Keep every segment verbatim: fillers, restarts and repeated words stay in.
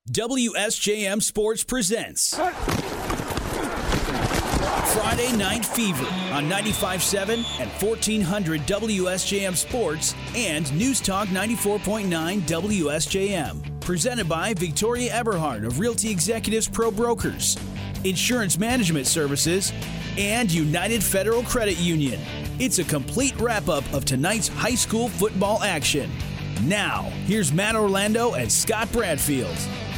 W S J M Sports presents Friday Night Fever on ninety-five point seven and fourteen hundred W S J M Sports and News Talk ninety-four point nine W S J M. Presented by Victoria Eberhard of Realty Executives Pro Brokers, Insurance Management Services, and United Federal Credit Union. It's a complete wrap-up of tonight's high school football action. Now, here's Matt Orlando and Scott Bradfield.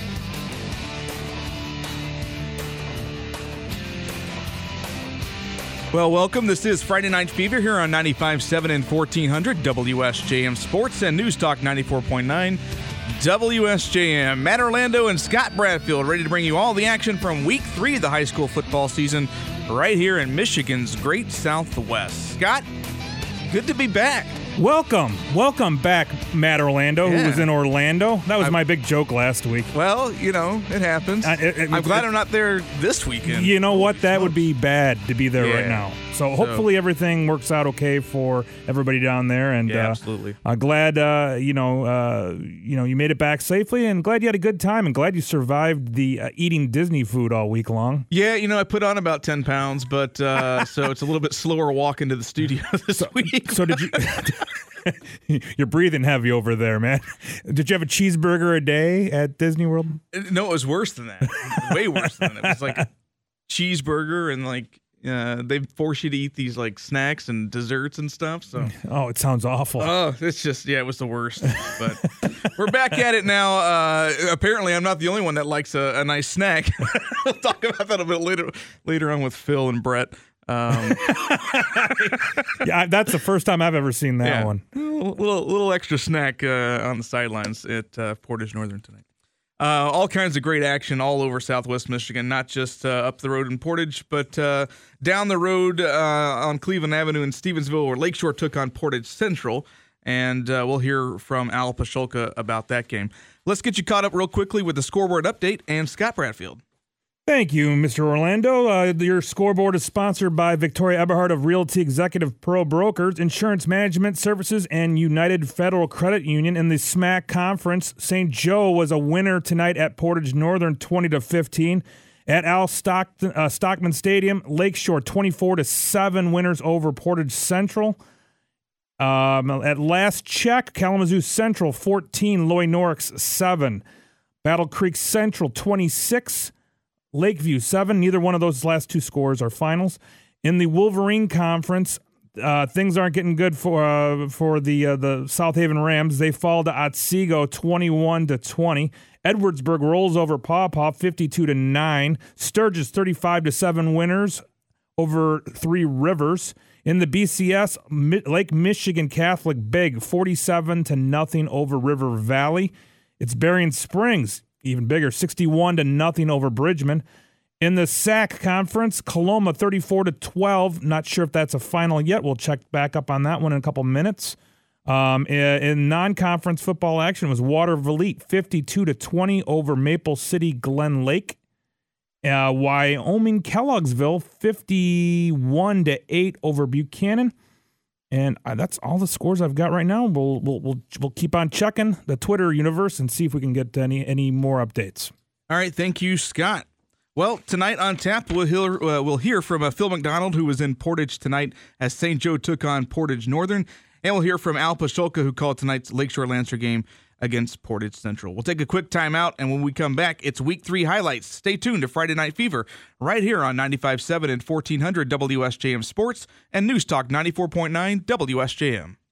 Well, welcome. This is Friday Night Fever here on ninety-five point seven and fourteen hundred W S J M Sports and News Talk ninety-four point nine W S J M. Matt Orlando and Scott Bradfield ready to bring you all the action from week three of the high school football season right here in Michigan's great Southwest. Scott, good to be back. Welcome. Welcome back, Matt Orlando, Yeah. who was in Orlando. That was I, my big joke last week. Well, you know, it happens. Uh, it, it, I'm glad it, I'm not there this weekend. You know what? That would be bad to be there Yeah. right now. So hopefully so, everything works out okay for everybody down there. And Yeah, uh, absolutely. Uh, glad uh, you know uh, you know you made it back safely, and glad you had a good time, and glad you survived the uh, eating Disney food all week long. Yeah, you know, I put on about ten pounds, but uh, so it's a little bit slower walk into the studio this so, week. So did you? You're breathing heavy over there, man. Did you have a cheeseburger a day at Disney World? No, it was worse than that. Way worse than that. It was like a cheeseburger and like uh, they force you to eat these like snacks and desserts and stuff. So Oh, it sounds awful. oh, it's just yeah, it was the worst. But we're back at it now. Uh, apparently, I'm not the only one that likes a, a nice snack. We'll talk about that a bit later later on with Phil and Brett. Um, yeah, that's the first time I've ever seen that yeah, one. A little, little little extra snack uh, on the sidelines at uh, Portage Northern tonight. Uh, all kinds of great action all over Southwest Michigan, not just uh, up the road in Portage, but uh, down the road uh, on Cleveland Avenue in Stevensville, where Lakeshore took on Portage Central, and uh, we'll hear from Al Pasholka about that game. Let's get you caught up real quickly with the scoreboard update and Scott Bradfield. Thank you, Mister Orlando. Uh, your scoreboard is sponsored by Victoria Eberhard of Realty Executive Pro Brokers, Insurance Management Services, and United Federal Credit Union. In the SMAC Conference, Saint Joe was a winner tonight at Portage Northern, twenty to fifteen. At Al Stockton, uh, Stockman Stadium, Lakeshore, twenty-four to seven winners over Portage Central. Um, at last check, Kalamazoo Central, fourteen, Loy Norix, seven. Battle Creek Central, twenty-six. Lakeview, seven. Neither one of those last two scores are finals. In the Wolverine Conference, uh, things aren't getting good for uh, for the uh, the South Haven Rams. They fall to Otsego, twenty-one to twenty. Edwardsburg rolls over Paw Paw, fifty-two to nine. Sturgis, thirty-five to seven winners over Three Rivers. In the B C S, Mi- Lake Michigan Catholic big, forty-seven to nothing over River Valley. It's Berrien Springs, even bigger, sixty-one to nothing over Bridgman. In the S A C Conference, Coloma thirty-four to twelve. Not sure if that's a final yet. We'll check back up on that one in a couple minutes. Um, in, in non-conference football action, it was Watervliet fifty-two to twenty over Maple City Glen Lake. Uh, Wyoming Kelloggsville fifty-one to eight over Buchanan. And uh, that's all the scores I've got right now. We'll we'll we'll we'll keep on checking the Twitter universe and see if we can get any any more updates. All right, thank you, Scott. Well, tonight on tap, we'll hear, uh, we'll hear from uh, Phil McDonald, who was in Portage tonight as Saint Joe took on Portage Northern, and we'll hear from Al Pasholka, who called tonight's Lakeshore Lancer game against Portage Central. We'll take a quick timeout, and when we come back, it's Week three highlights. Stay tuned to Friday Night Fever right here on ninety-five point seven and fourteen hundred W S J M Sports and News Talk ninety-four point nine W S J M.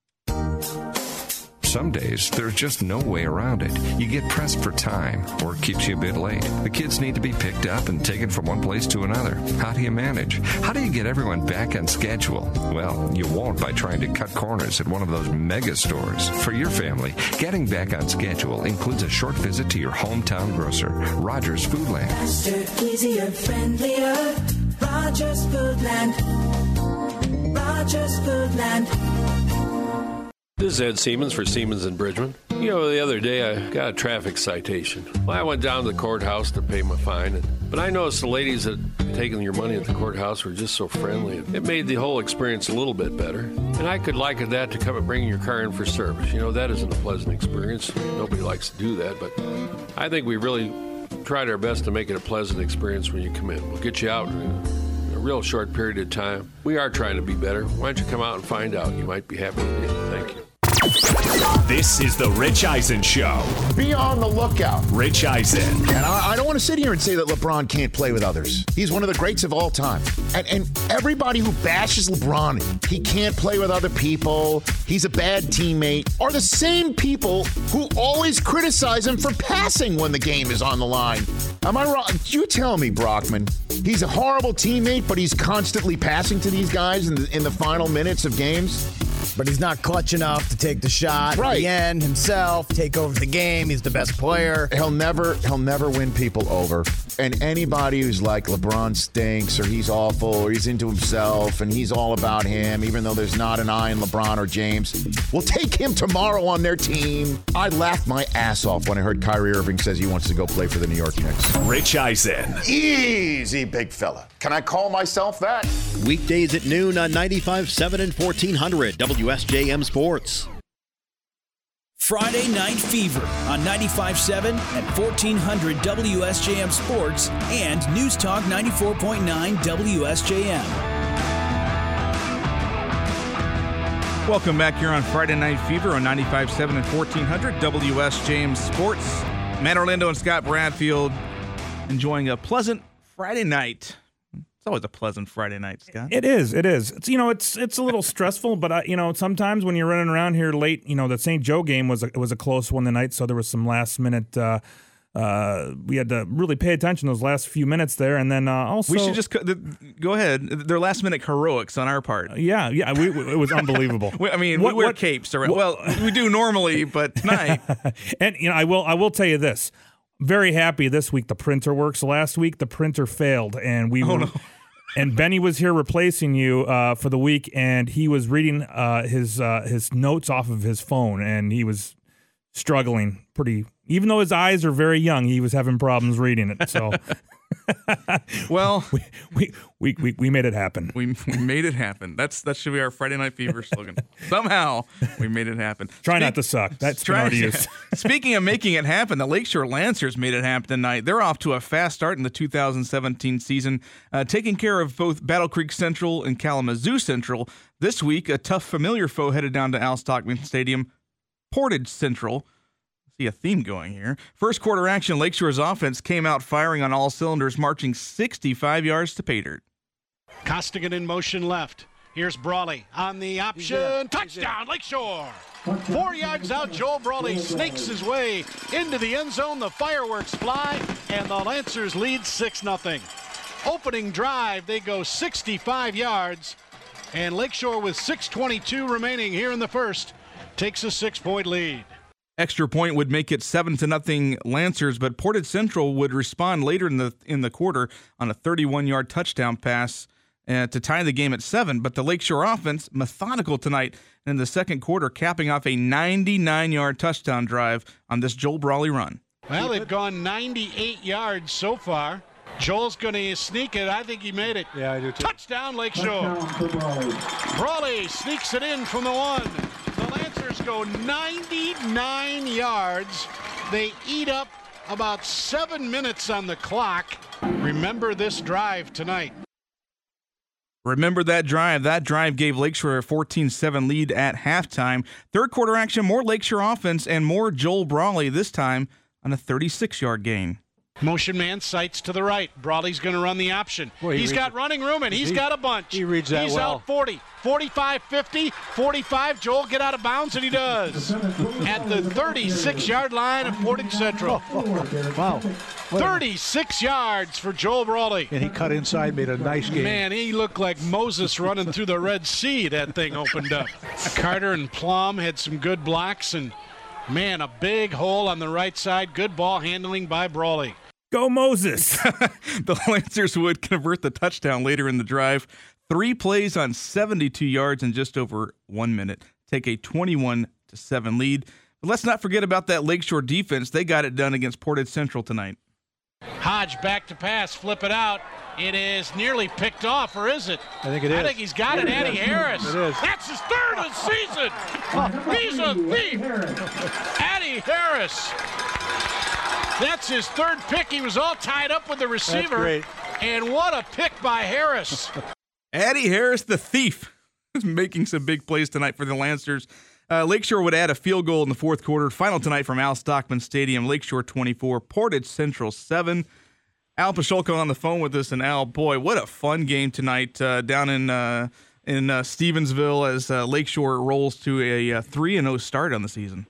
Some days, there's just no way around it. You get pressed for time, or it keeps you a bit late. The kids need to be picked up and taken from one place to another. How do you manage? How do you get everyone back on schedule? Well, you won't by trying to cut corners at one of those mega stores. For your family, getting back on schedule includes a short visit to your hometown grocer, Rogers Foodland. Faster, easier, friendlier. Rogers Foodland. Rogers Foodland. This is Ed Siemens for Siemens and Bridgman. You know, the other day I got a traffic citation. Well, I went down to the courthouse to pay my fine, and, but I noticed the ladies that had taken your money at the courthouse were just so friendly. It made the whole experience a little bit better. And I could liken that to come and bringing your car in for service. You know, that isn't a pleasant experience. Nobody likes to do that, but I think we really tried our best to make it a pleasant experience when you come in. We'll get you out in a, a real short period of time. We are trying to be better. Why don't you come out and find out? You might be happy to do it. Thank you. This is the Rich Eisen Show. Be on the lookout. Rich Eisen. And I, I don't want to sit here and say that LeBron can't play with others. He's one of the greats of all time. And, and everybody who bashes LeBron, he can't play with other people, he's a bad teammate, are the same people who always criticize him for passing when the game is on the line. Am I wrong? You tell me, Brockman. He's a horrible teammate, but he's constantly passing to these guys in the, in the final minutes of games. But he's not clutch enough to take the shot right. At the end himself, take over the game. He's the best player. He'll never, he'll never win people over. And anybody who's like LeBron stinks or he's awful or he's into himself and he's all about him, even though there's not an eye in LeBron or James, will take him tomorrow on their team. I laughed my ass off when I heard Kyrie Irving says he wants to go play for the New York Knicks. Rich Eisen. Easy, big fella. Can I call myself that? Weekdays at noon on ninety-five point seven and fourteen hundred W S J M Sports. Friday Night Fever on ninety-five point seven and fourteen hundred W S J M Sports and News Talk ninety-four point nine W S J M. Welcome back here on Friday Night Fever on ninety-five point seven and fourteen hundred W S J M Sports. Matt Orlando and Scott Bradfield enjoying a pleasant Friday night. It's always a pleasant Friday night, Scott. It is. It is. It's, you know, it's it's a little stressful, but uh, you know, sometimes when you're running around here late, you know, the Saint Joe game was a, was a close one tonight, so there was some last minute. Uh, uh, we had to really pay attention those last few minutes there, and then uh, also we should just go ahead. Their last minute heroics on our part. Yeah, yeah, we, we, it was unbelievable. I mean, what, we wear what, capes around. What, well, we do normally, but tonight. And you know, I will I will tell you this. Very happy this week. The printer works. Last week the printer failed, and we oh, were. No. And Benny was here replacing you uh, for the week, and he was reading uh, his uh, his notes off of his phone, and he was struggling pretty. Even though his eyes are very young, he was having problems reading it. So, well, we, we we we we made it happen. We, we made it happen. That's that should be our Friday Night Fever slogan. Somehow we made it happen. Try Speak, not to suck. That's try, already used. Speaking of making it happen, the Lakeshore Lancers made it happen tonight. They're off to a fast start in the two thousand seventeen season, uh, taking care of both Battle Creek Central and Kalamazoo Central. This week, a tough familiar foe headed down to Al Stockman Stadium, Portage Central. See a theme going here. First quarter action, Lakeshore's offense came out firing on all cylinders, marching sixty-five yards to pay dirt. Costigan in motion left. Here's Brawley on the option. Touchdown, Lakeshore. Four yards out, Joel Brawley snakes his way into the end zone. The fireworks fly, and the Lancers lead six nothing. Opening drive, they go sixty-five yards, and Lakeshore with six twenty-two remaining here in the first takes a six-point lead. Extra point would make it seven to nothing Lancers, but Portage Central would respond later in the in the quarter on a thirty-one yard touchdown pass uh, to tie the game at seven. But the Lakeshore offense methodical tonight in the second quarter, capping off a ninety-nine yard touchdown drive on this Joel Brawley run. Well, they've gone ninety-eight yards so far. Joel's going to sneak it. I think he made it. Yeah, I do too. Touchdown, Lakeshore. Touchdown, Brawley sneaks it in from the one. The Lancers go ninety-nine yards. They eat up about seven minutes on the clock. Remember this drive tonight. Remember that drive. That drive gave Lakeshore a fourteen seven lead at halftime. Third quarter action, more Lakeshore offense and more Joel Brawley, this time on a thirty-six yard gain. Motion man sights to the right. Brawley's going to run the option. Boy, he he's got it. running room, and he's he, got a bunch. He reads that he's well. He's out forty, forty-five, fifty, forty-five. Joel, get out of bounds, and he does. At the thirty-six yard line of Portage Central. Wow. thirty-six yards for Joel Brawley. And he cut inside, made a nice game. Man, he looked like Moses running through the Red Sea. That thing opened up. Carter and Plum had some good blocks, and, man, a big hole on the right side. Good ball handling by Brawley. Go Moses. The Lancers would convert the touchdown later in the drive. Three plays on seventy-two yards in just over one minute. Take a twenty-one to seven lead. But let's not forget about that Lakeshore defense. They got it done against Portage Central tonight. Hodge back to pass, flip it out. It is nearly picked off, or is it? I think it is. I think he's got it, Eddie Harris. It is. That's his third of the season. He's a thief. Eddie Harris. That's his third pick. He was all tied up with the receiver. That's great. And what a pick by Harris. Addie Harris, the thief, is making some big plays tonight for the Lancers. Uh, Lakeshore would add a field goal in the fourth quarter. Final tonight from Al Stockman Stadium. Lakeshore twenty-four, Portage Central seven. Al Pashulko on the phone with us. And Al, boy, what a fun game tonight uh, down in uh, in uh, Stevensville as uh, Lakeshore rolls to a uh, three and oh start on the season.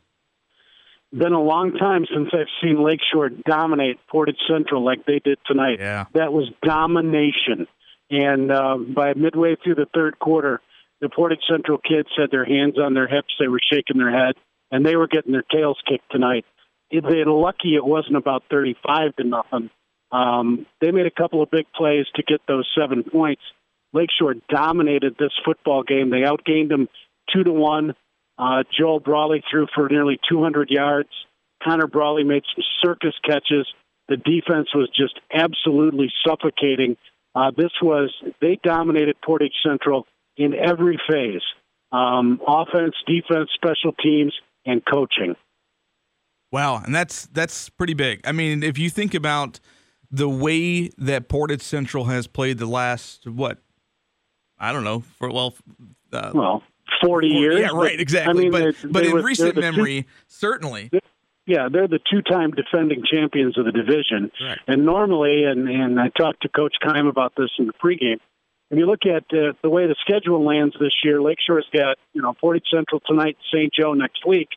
Been a long time since I've seen Lakeshore dominate Portage Central like they did tonight. Yeah. That was domination. And uh, by midway through the third quarter, the Portage Central kids had their hands on their hips. They were shaking their head, and they were getting their tails kicked tonight. They're lucky it wasn't about thirty-five to nothing. Um, they made a couple of big plays to get those seven points. Lakeshore dominated this football game. They outgained them two to one. Uh, Joel Brawley threw for nearly two hundred yards. Connor Brawley made some circus catches. The defense was just absolutely suffocating. Uh, this was, they dominated Portage Central in every phase, um, offense, defense, special teams, and coaching. Wow, and that's that's pretty big. I mean, if you think about the way that Portage Central has played the last, what, I don't know, for, well... Uh, well, forty years. Yeah, right, exactly. I mean, but but in were, recent memory, two, certainly. Yeah, they're the two-time defending champions of the division. Right. And normally, and, and I talked to Coach Keim about this in the pregame, when you look at uh, the way the schedule lands this year, Lakeshore's got, you know, Portage Central tonight, Saint Joe next week.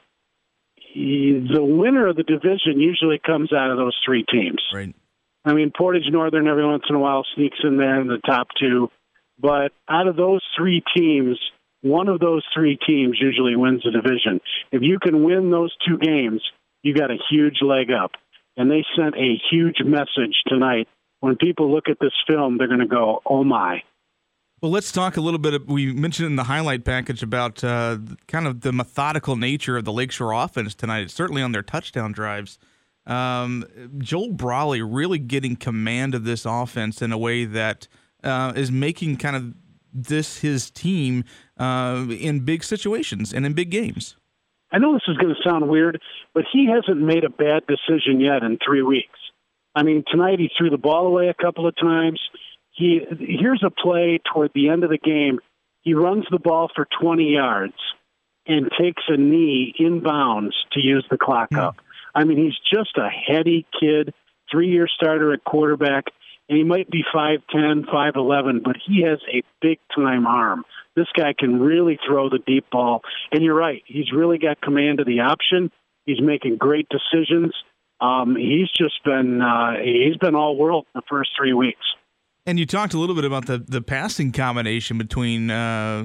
He, the winner of the division usually comes out of those three teams. Right. I mean, Portage Northern every once in a while sneaks in there in the top two. But out of those three teams, one of those three teams usually wins the division. If you can win those two games, you got a huge leg up. And they sent a huge message tonight. When people look at this film, they're going to go, oh, my. Well, let's talk a little bit. Of, we mentioned in the highlight package about uh, kind of the methodical nature of the Lakeshore offense tonight. It's certainly on their touchdown drives. Um, Joel Brawley really getting command of this offense in a way that uh, is making kind of this his team uh, in big situations and in big games. I know this is going to sound weird, but he hasn't made a bad decision yet in three weeks. I mean, tonight he threw the ball away a couple of times. He here's a play toward the end of the game. He runs the ball for twenty yards and takes a knee inbounds to use the clock mm. up. I mean, he's just a heady kid, three-year starter at quarterback, and he might be five ten, five eleven, but he has a big-time arm. This guy can really throw the deep ball. And you're right, he's really got command of the option. He's making great decisions. Um, he's just been uh, he's been all world the first three weeks. And you talked a little bit about the, the passing combination between uh,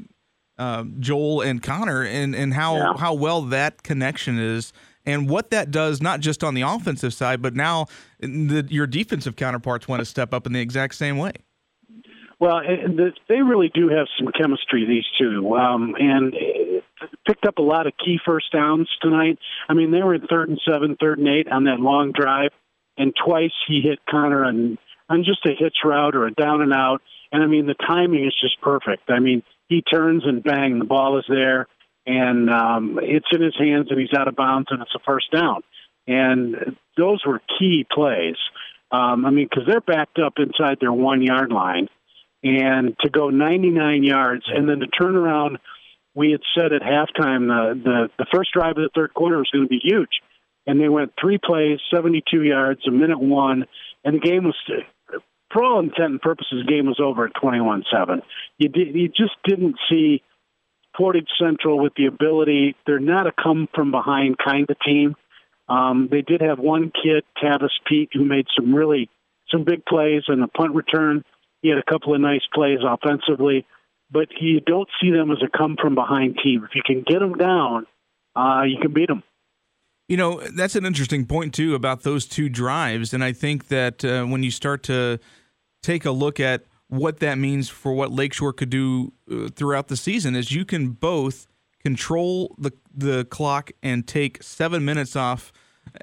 uh, Joel and Connor and, and how, yeah. how well that connection is and what that does, not just on the offensive side, but now the, your defensive counterparts want to step up in the exact same way. Well, they really do have some chemistry, these two, um, and picked up a lot of key first downs tonight. I mean, they were in third and seven, third and eight on that long drive, and twice he hit Connor on, on just a hitch route or a down and out. And, I mean, the timing is just perfect. I mean, he turns and bang, the ball is there, and um, it's in his hands, and he's out of bounds, and it's a first down. And those were key plays. Um, I mean, because they're backed up inside their one-yard line. And to go ninety-nine yards, and then to turn around, we had said at halftime the, the, the first drive of the third quarter was going to be huge. And they went three plays, seventy-two yards, a minute one, and the game was, for all intent and purposes, the game was over at twenty-one seven. You, did, you just didn't see Portage Central with the ability. They're not a come-from-behind kind of team. Um, they did have one kid, Tavis Pete, who made some really some big plays in the punt return. He had a couple of nice plays offensively, but you don't see them as a come-from-behind team. If you can get them down, uh, you can beat them. You know, that's an interesting point, too, about those two drives, and I think that uh, when you start to take a look at what that means for what Lakeshore could do uh, throughout the season is you can both control the the clock and take seven minutes off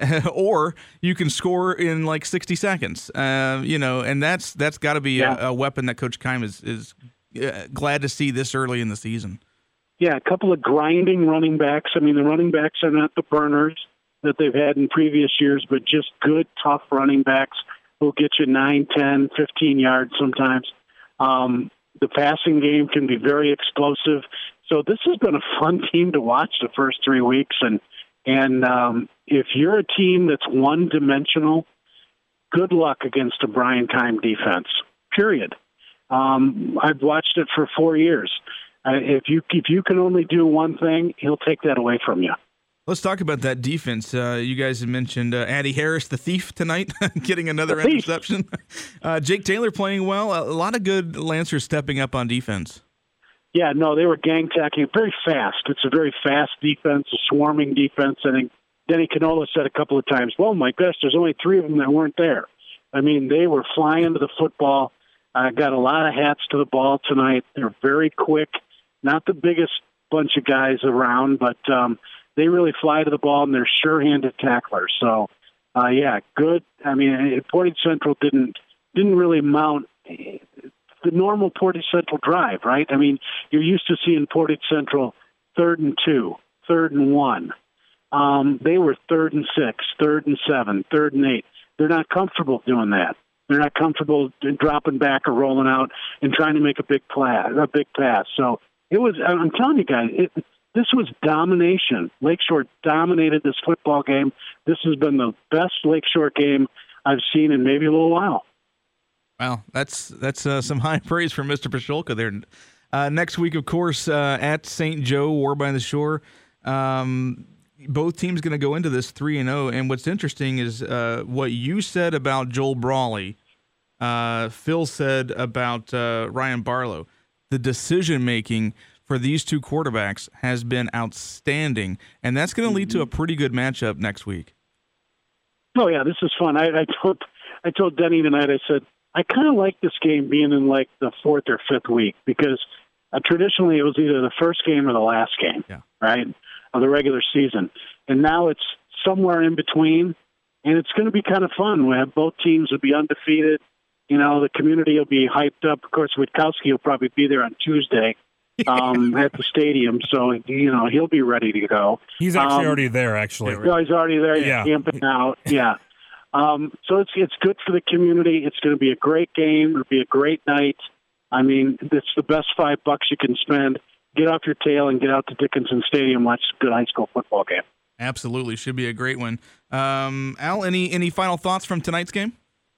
or you can score in like sixty seconds, uh, you know, and that's that's got to be yeah. a, a weapon that Coach Keim is, is uh, glad to see this early in the season. Yeah, a couple of grinding running backs. I mean, the running backs are not the burners. that they've had in previous years, but just good, tough running backs who'll get you nine, ten, fifteen yards sometimes. Um, the passing game can be very explosive. So this has been a fun team to watch the first three weeks. And, and um, if you're a team that's one-dimensional, good luck against a Brian Keim defense, period. Um, I've watched it for four years. Uh, if you if you can only do one thing, he'll take that away from you. Let's talk about that defense. Uh, you guys have mentioned uh, Addie Harris, the thief, tonight, getting another interception. Uh, Jake Taylor playing well. A lot of good Lancers stepping up on defense. Yeah, no, they were gang tacking very fast. It's a very fast defense, a swarming defense. I think Denny Canola said a couple of times, well, my gosh, there's only three of them that weren't there. I mean, they were flying to the football. Uh, got a lot of hats to the ball tonight. They're very quick. Not the biggest bunch of guys around, but um, they really fly to the ball, and they're sure-handed tacklers. So, uh, yeah, good. I mean, Portage Central didn't didn't really mount the normal Portage Central drive, right? I mean, you're used to seeing Portage Central third and two, third and one. Um, they were third and six, third and seven, third and eight. They're not comfortable doing that. They're not comfortable dropping back or rolling out and trying to make a big play, a big pass. So it was. I'm telling you guys, it, this was domination. Lakeshore dominated this football game. This has been the best Lakeshore game I've seen in maybe a little while. Wow, that's that's uh, some high praise from Mister Pashulka there. Uh, next week, of course, uh, at Saint Joe, War by the Shore. Um, both teams going to go into this three and oh. And what's interesting is uh, what you said about Joel Brawley, uh, Phil said about uh, Ryan Barlow. The decision-making for these two quarterbacks has been outstanding, and that's going to lead to a pretty good matchup next week. Oh, yeah, this is fun. I, I told I told Denny tonight, I said, I kind of like this game being in like the fourth or fifth week because uh, traditionally it was either the first game or the last game, yeah. right, of the regular season. And now it's somewhere in between, and it's going to be kind of fun. We have both teams will be undefeated. You know, the community will be hyped up. Of course, Witkowski will probably be there on Tuesday um, at the stadium, so, you know, he'll be ready to go. He's actually um, already there, actually. No, he's already there. He's yeah. camping out. Yeah. Um, so it's it's good for the community. It's going to be a great game. It'll be a great night. I mean, it's the best five bucks you can spend. Get off your tail and get out to Dickinson Stadium, watch a good high school football game. Absolutely. Should be a great one. Um, Al, any any final thoughts from tonight's game?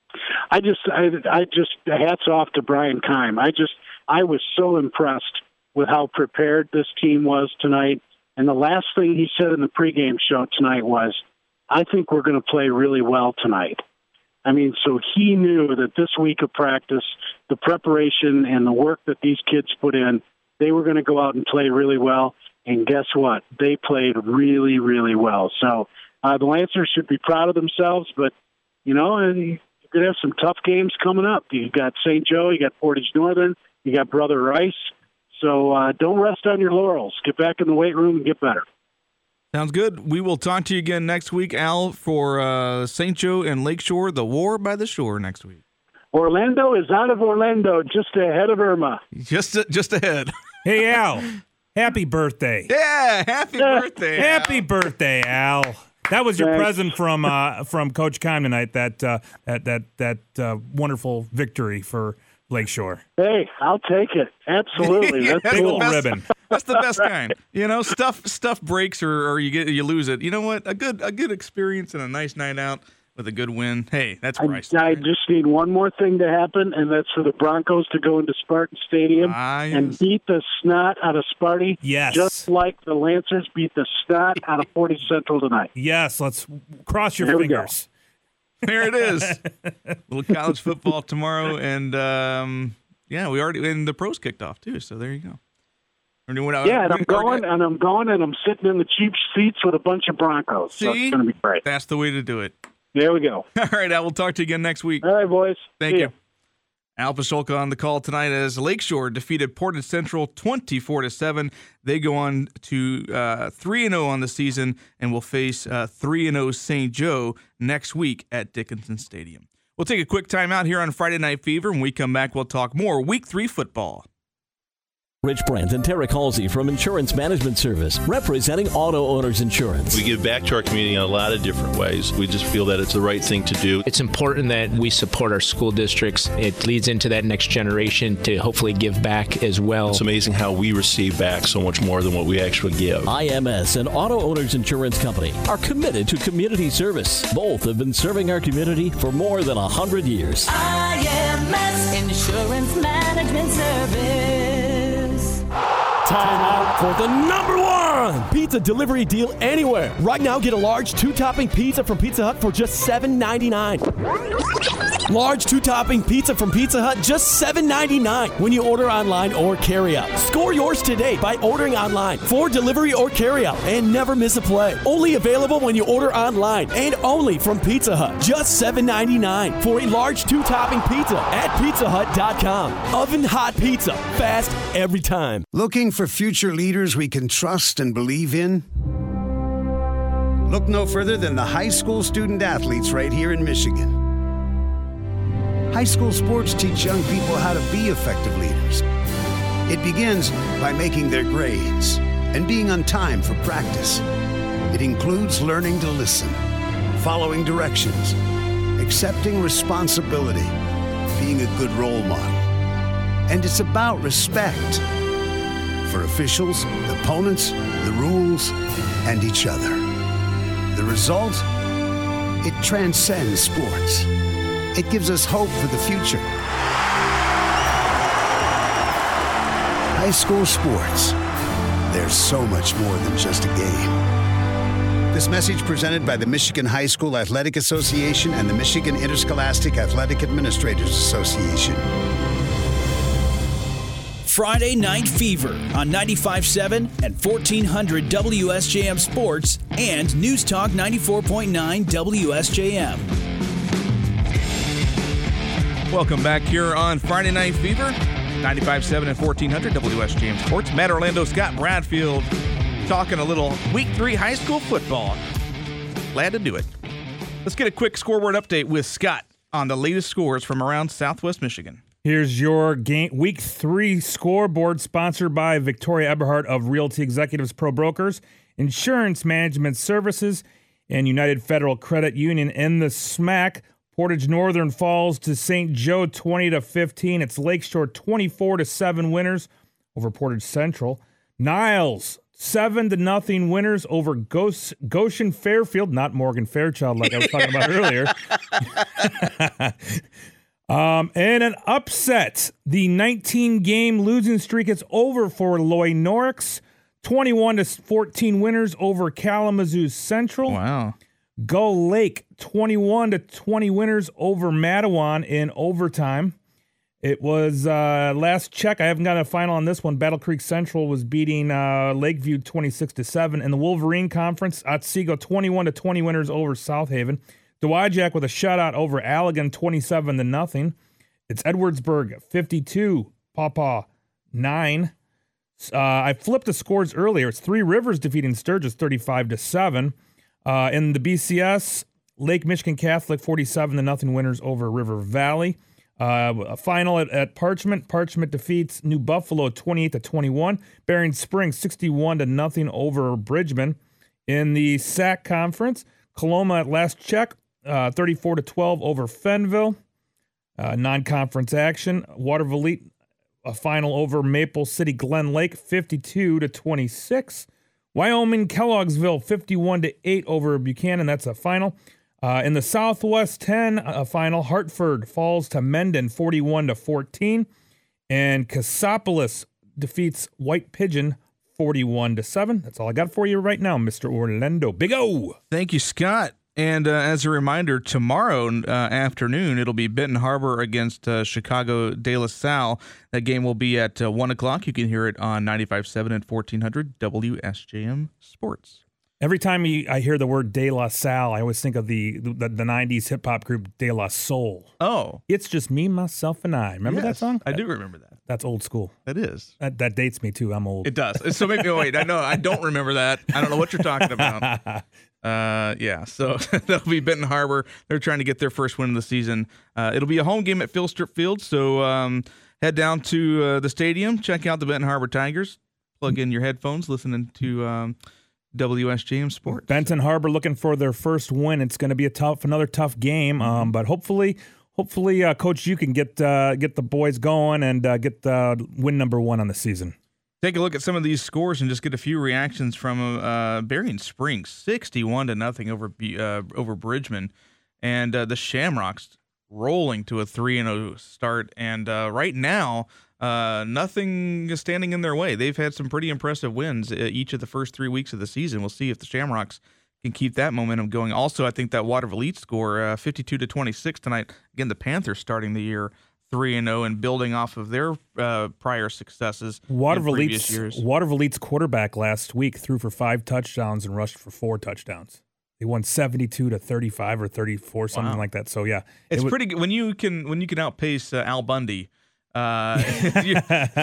I just, I, I just, hats off to Brian Keim. I just, I was so impressed with how prepared this team was tonight. And the last thing he said in the pregame show tonight was, I think we're going to play really well tonight. I mean, so he knew that this week of practice, the preparation and the work that these kids put in, they were going to go out and play really well. And guess what? They played really, really well. So uh, the Lancers should be proud of themselves, but, you know, you're going to have some tough games coming up. You got Saint Joe, you got Portage Northern, you got Brother Rice. So uh, don't rest on your laurels. Get back in the weight room and get better. Sounds good. We will talk to you again next week, Al, for uh, Saint Joe and Lakeshore, the War by the Shore next week. Orlando is out of Orlando, just ahead of Irma. Just just ahead. Hey, Al, happy birthday. Yeah, happy birthday, Al. Happy birthday, Al. That was your Thanks. present from uh, from Coach Keim tonight, that, uh, that, that, that uh, wonderful victory for Lakeshore. Hey, I'll take it. Absolutely. Yeah, That's that's Big the old best- ribbon. That's the best kind. You know, stuff stuff breaks or, or you get you lose it. You know what? A good a good experience and a nice night out with a good win. Hey, that's I, priceless. I right? just need one more thing to happen, and that's for the Broncos to go into Spartan Stadium Ah, yes. and beat the snot out of Sparty, Yes. just like the Lancers beat the snot out of Portage Central tonight. Yes, let's cross your There we go. fingers. There it is. Little college football tomorrow, and um, yeah, we already and the pros kicked off too. So there you go. We're doing, uh, Yeah, and I'm we- going, and I'm going, and I'm sitting in the cheap seats with a bunch of Broncos. So See? it's going to be great. That's the way to do it. There we go. All right, Al. We'll talk to you again next week. All right, boys. Thank See you. ya. Al Pashulka on the call tonight as Lakeshore defeated Portage Central twenty-four to seven. They go on to uh, three and oh on the season and will face uh, three and oh Saint Joe next week at Dickinson Stadium. We'll take a quick time out here on Friday Night Fever. When we come back, we'll talk more Week three football. Rich Brandt and Tarek Halsey from Insurance Management Service, representing Auto Owners Insurance. We give back to our community in a lot of different ways. We just feel that it's the right thing to do. It's important that we support our school districts. It leads into that next generation to hopefully give back as well. It's amazing how we receive back so much more than what we actually give. I M S and Auto Owners Insurance Company are committed to community service. Both have been serving our community for more than one hundred years. I M S Insurance Management Service. Time out for the number one pizza delivery deal anywhere. Right now, get a large two-topping pizza from Pizza Hut for just seven ninety-nine. Large two-topping pizza from Pizza Hut, just seven ninety-nine when you order online or carry-out. Score yours today by ordering online for delivery or carry-out and never miss a play. Only available when you order online and only from Pizza Hut. Just seven ninety-nine for a large two-topping pizza at pizza hut dot com. Oven hot pizza, fast every time. Looking for future leaders we can trust and believe in? Look no further than the high school student athletes right here in Michigan. High school sports teach young people how to be effective leaders. It begins by making their grades and being on time for practice. It includes learning to listen, following directions, accepting responsibility, being a good role model. And it's about respect for officials, opponents, the rules, and each other. The result? It transcends sports. It gives us hope for the future. High school sports. There's so much more than just a game. This message presented by the Michigan High School Athletic Association and the Michigan Interscholastic Athletic Administrators Association. Friday Night Fever on ninety-five point seven and fourteen hundred W S J M Sports and News Talk ninety-four point nine W S J M. Welcome back here on Friday Night Fever, ninety-five point seven and fourteen hundred W S J M Sports. Matt Orlando, Scott Bradfield, talking a little week three high school football. Glad to do it. Let's get a quick scoreboard update with Scott on the latest scores from around Southwest Michigan. Here's your game week three scoreboard, sponsored by Victoria Eberhardt of Realty Executives Pro Brokers, Insurance Management Services, and United Federal Credit Union. In the S M A C, Portage Northern falls to Saint Joe twenty to fifteen. It's Lakeshore twenty-four to seven winners over Portage Central. Niles seven to nothing winners over Gos- Goshen Fairfield, not Morgan Fairchild like I was talking about earlier. Um, and an upset. The nineteen-game losing streak is over for Loy Norix. twenty-one to fourteen winners over Kalamazoo Central. Wow. Gull Lake, twenty-one to twenty winners over Matawan in overtime. It was, uh, last check, I haven't got a final on this one. Battle Creek Central was beating uh, Lakeview twenty-six to seven. In the Wolverine Conference, Otsego, twenty-one to twenty winners over South Haven. Dowagiac with a shutout over Allegan, twenty-seven to nothing. It's Edwardsburg, fifty-two, Pawpaw, nine. Uh, I flipped the scores earlier. It's Three Rivers defeating Sturgis, thirty-five to seven. Uh, in the B C S, Lake Michigan Catholic, forty-seven to nothing winners over River Valley. Uh, a final at, at Parchment. Parchment defeats New Buffalo, twenty-eight to twenty-one. Bering Springs, sixty-one to nothing over Bridgman. In the S A C Conference, Coloma at last check, Uh, thirty-four to twelve over Fenville. Uh, non-conference action. Waterville, a final over Maple City Glen Lake, fifty-two to twenty-six. Wyoming Kellogg'sville, fifty-one to eight over Buchanan. That's a final. Uh, in the Southwest ten, a final. Hartford falls to Mendon, forty-one to fourteen. And Cassopolis defeats White Pigeon, forty-one to seven. That's all I got for you right now, Mister Orlando. Big O. Thank you, Scott. And uh, as a reminder, tomorrow uh, afternoon, it'll be Benton Harbor against uh, Chicago De La Salle. That game will be at uh, one o'clock. You can hear it on ninety-five point seven and fourteen hundred W S J M Sports. Every time I hear the word De La Salle, I always think of the the, the nineties hip-hop group De La Soul. Oh. It's just me, myself, and I. Remember yes, that song? I do remember that. That's old school. That is. That, that dates me, too. I'm old. It does. So maybe, wait, I know, I don't remember that. I don't know what you're talking about. Uh, yeah, so that'll be Benton Harbor. They're trying to get their first win of the season. Uh, it'll be a home game at Philstrip Field, so um, head down to uh, the stadium, check out the Benton Harbor Tigers, plug in your headphones, listening to um, W S J M Sports. Benton Harbor looking for their first win. It's going to be a tough, another tough game, um, but hopefully, hopefully, uh, Coach, you can get uh, get the boys going and uh, get the win number one on the season. Take a look at some of these scores and just get a few reactions from uh, Berrien Springs, sixty-one to nothing over uh, over Bridgman, and uh, the Shamrocks rolling to a three and oh start. And uh, right now, uh, nothing is standing in their way. They've had some pretty impressive wins uh, each of the first three weeks of the season. We'll see if the Shamrocks can keep that momentum going. Also, I think that Waterville Elite score, uh, fifty-two to twenty-six tonight. Again, the Panthers starting the year three and oh and building off of their uh, prior successes Waterville in previous Elite's, years. Waterville Elite's quarterback last week threw for five touchdowns and rushed for four touchdowns. They won seventy-two to thirty-five or thirty-four, something Wow. like that. So yeah, It's it was, pretty good when you can when you can outpace uh, Al Bundy uh, you-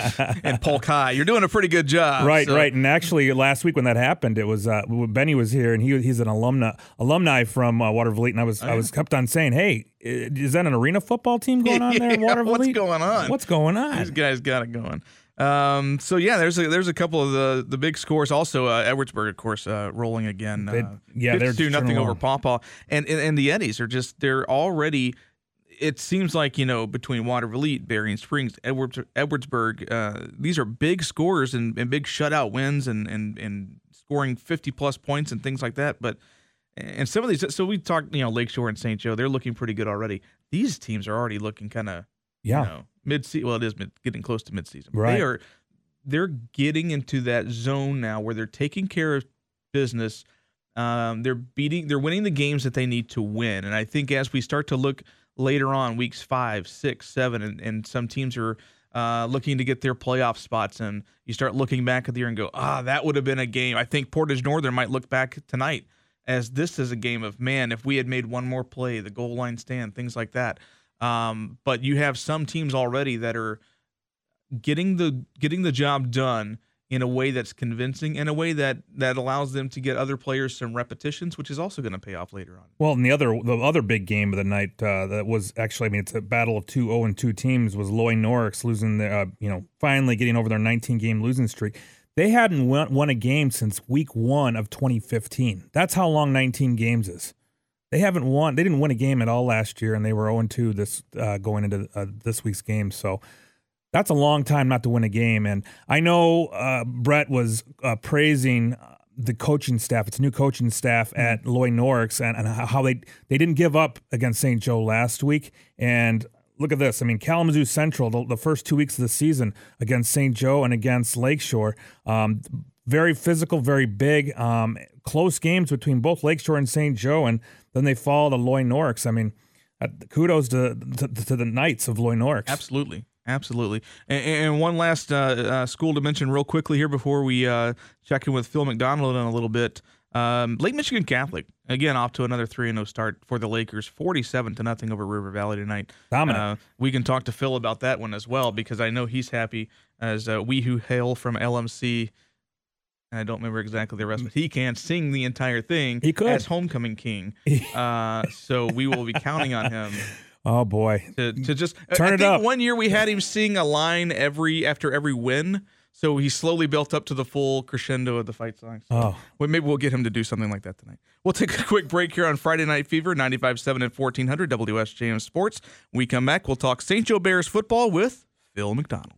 and Polk High. You're doing a pretty good job. Right, so. right. And actually, last week when that happened, it was uh, Benny was here, and he he's an alumna alumni from uh, Waterville Elite, and I was Oh, I yeah. was kept on saying, "Hey, is that an arena football team going on there in Yeah, Waterville what's Elite? going on? What's going on?" These guys got it going. Um, so yeah, there's a there's a couple of the, the big scores. Also, uh, Edwardsburg, of course, uh, rolling again. They- Uh, yeah, they're fifty-two just nothing turning over along. Pawpaw, and, and and the Eddies are just they're already. It seems like, you know, between Waterville Elite, Berrien Springs, Edwards, Edwardsburg, uh, these are big scores and, and big shutout wins and, and and scoring fifty plus points and things like that. But and some of these, so we talked, you know, Lakeshore and Saint Joe, they're looking pretty good already. These teams are already looking kind of, Yeah. you know, mid season. Well, it is mid, getting close to mid season. Right. They are, they're getting into that zone now where they're taking care of business. Um, they're beating, they're winning the games that they need to win. And I think as we start to look later on, weeks five, six, seven, and, and some teams are uh, looking to get their playoff spots, and you start looking back at the year and go, ah, that would have been a game. I think Portage Northern might look back tonight as this is a game of, man, if we had made one more play, the goal line stand, things like that. Um, but you have some teams already that are getting the getting the job done in a way that's convincing, in a way that that allows them to get other players some repetitions, which is also going to pay off later on. Well, and the other the other big game of the night uh, that was actually, I mean, it's a battle of two oh and two teams, was Loy Norix losing the, uh, you know, finally getting over their nineteen game losing streak. They hadn't won, won a game since week one of twenty fifteen. That's how long nineteen games is. They haven't won. They didn't win a game at all last year, and they were oh and two this uh, going into uh, this week's game. So that's a long time not to win a game. And I know uh, Brett was uh, praising the coaching staff. It's a new coaching staff at Loy Norix, and, and how they, they didn't give up against Saint Joe last week. And look at this. I mean, Kalamazoo Central, the, the first two weeks of the season against Saint Joe and against Lakeshore, um, very physical, very big, um, close games between both Lakeshore and Saint Joe, and then they fall to Loy Norix. I mean, uh, kudos to, to, to the Knights of Loy Norix. Absolutely. Absolutely. And, and one last uh, uh, school to mention real quickly here before we uh, check in with Phil McDonald in a little bit. Um, Lake Michigan Catholic, again, off to another three and oh start for the Lakers, forty-seven to nothing over River Valley tonight. Dominant. Uh, we can talk to Phil about that one as well, because I know he's happy as uh, we who hail from L M C, and I don't remember exactly the rest, but he can't sing the entire thing He could. as homecoming king. uh, so we will be counting on him. Oh boy! To, to just Turn I it think up. One year we had him sing a line every after every win, so he slowly built up to the full crescendo of the fight song. So Oh. well, maybe we'll get him to do something like that tonight. We'll take a quick break here on Friday Night Fever, ninety-five point seven and fourteen hundred W S J M Sports. When we come back, we'll talk Saint Joe Bears football with Phil McDonald.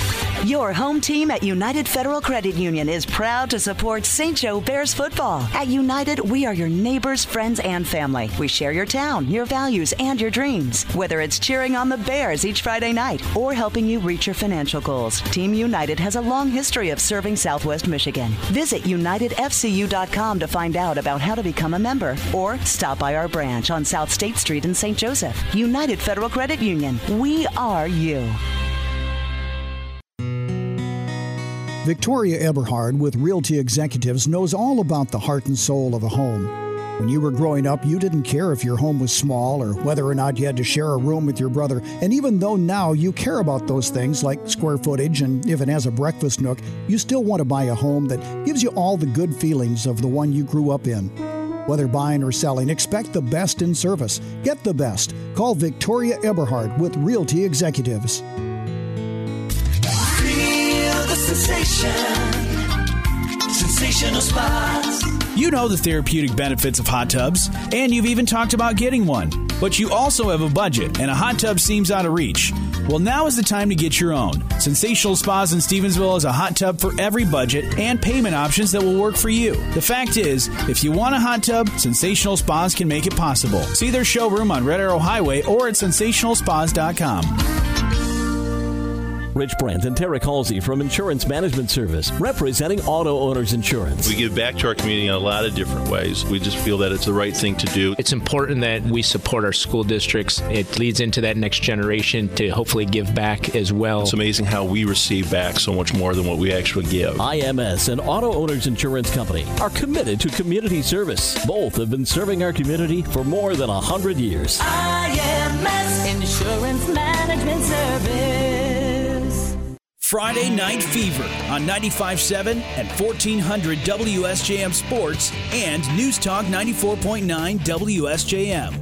Your home team at United Federal Credit Union is proud to support Saint Joe Bears football. At United, we are your neighbors, friends, and family. We share your town, your values, and your dreams. Whether it's cheering on the Bears each Friday night or helping you reach your financial goals, Team United has a long history of serving Southwest Michigan. Visit united f c u dot com to find out about how to become a member, or stop by our branch on South State Street in Saint Joseph. United Federal Credit Union. We are you. Victoria Eberhard with Realty Executives knows all about the heart and soul of a home. When you were growing up, you didn't care if your home was small or whether or not you had to share a room with your brother. And even though now you care about those things like square footage and if it has a breakfast nook, you still want to buy a home that gives you all the good feelings of the one you grew up in. Whether buying or selling, expect the best in service. Get the best. Call Victoria Eberhard with Realty Executives. Sensation. Sensational Spas. You know the therapeutic benefits of hot tubs, and you've even talked about getting one. But you also have a budget, and a hot tub seems out of reach. Well, now is the time to get your own. Sensational Spas in Stevensville has a hot tub for every budget and payment options that will work for you. The fact is, if you want a hot tub, Sensational Spas can make it possible. See their showroom on Red Arrow Highway or at sensational spas dot com. Rich Brandt and Tarek Halsey from Insurance Management Service, representing Auto Owners Insurance. We give back to our community in a lot of different ways. We just feel that it's the right thing to do. It's important that we support our school districts. It leads into that next generation to hopefully give back as well. It's amazing how we receive back so much more than what we actually give. I M S and Auto Owners Insurance Company are committed to community service. Both have been serving our community for more than one hundred years. I M S Insurance Management Service. Friday Night Fever on ninety-five point seven and fourteen hundred W S J M Sports and News Talk ninety-four point nine W S J M.